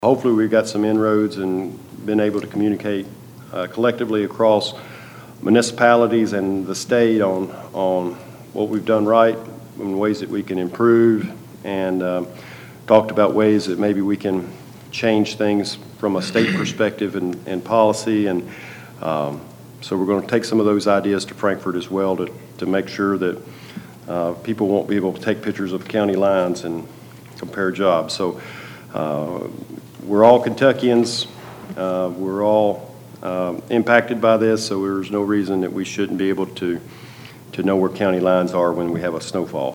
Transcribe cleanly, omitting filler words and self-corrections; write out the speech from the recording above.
Hopefully we've got some inroads and been able to communicate collectively across municipalities and the state on what we've done right and ways that we can improve, and talked about ways that maybe we can change things from a state perspective and policy. And so we're going to take some of those ideas to Frankfort as well to make sure that people won't be able to take pictures of county lines and compare jobs. So we're all Kentuckians. We're all impacted by this, so there's no reason that we shouldn't be able to know where county lines are when we have a snowfall.